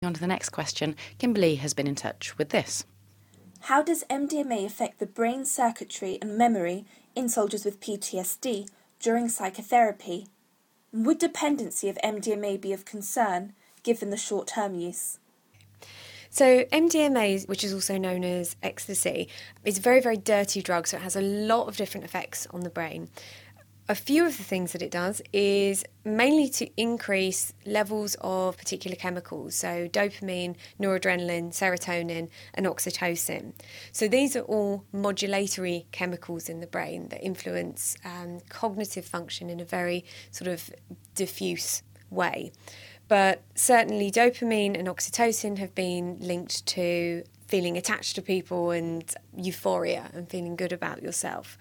On to the next question, Kimberly has been in touch with this. How does MDMA affect the brain circuitry and memory in soldiers with PTSD during psychotherapy? Would dependency of MDMA be of concern given the short-term use? So MDMA, which is also known as ecstasy, is a very, very dirty drug, so it has a lot of different effects on the brain. A few of the things that it does is mainly to increase levels of particular chemicals, so dopamine, noradrenaline, serotonin and oxytocin. So these are all modulatory chemicals in the brain that influence cognitive function in a very sort of diffuse way. But certainly dopamine and oxytocin have been linked to feeling attached to people and euphoria and feeling good about yourself.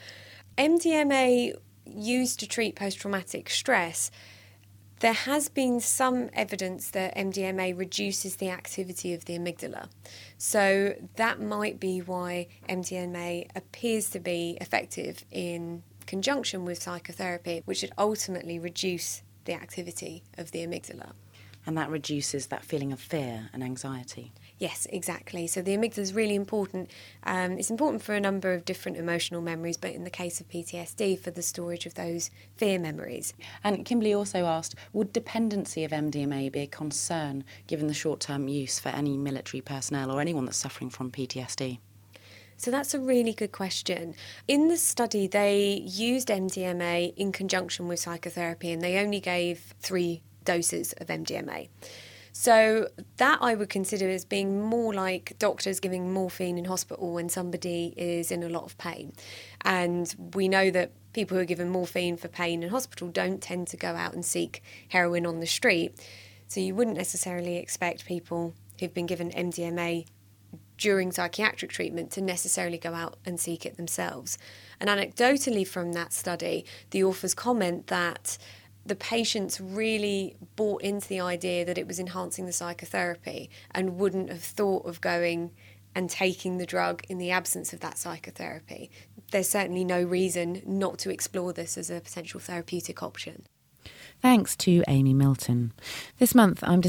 MDMA used to treat post-traumatic stress, there has been some evidence that MDMA reduces the activity of the amygdala. So that might be why MDMA appears to be effective in conjunction with psychotherapy, which would ultimately reduce the activity of the amygdala. And that reduces that feeling of fear and anxiety. Yes, exactly. So the amygdala is really important. It's important for a number of different emotional memories, but in the case of PTSD, for the storage of those fear memories. And Kimberly also asked, would dependency of MDMA be a concern given the short-term use for any military personnel or anyone that's suffering from PTSD? So that's a really good question. In the study, they used MDMA in conjunction with psychotherapy, and they only gave 3 doses of MDMA. So that I would consider as being more like doctors giving morphine in hospital when somebody is in a lot of pain. And we know that people who are given morphine for pain in hospital don't tend to go out and seek heroin on the street. So you wouldn't necessarily expect people who've been given MDMA during psychiatric treatment to necessarily go out and seek it themselves. And anecdotally from that study, the authors comment that the patients really bought into the idea that it was enhancing the psychotherapy and wouldn't have thought of going and taking the drug in the absence of that psychotherapy. There's certainly no reason not to explore this as a potential therapeutic option. Thanks to Amy Milton. This month I'm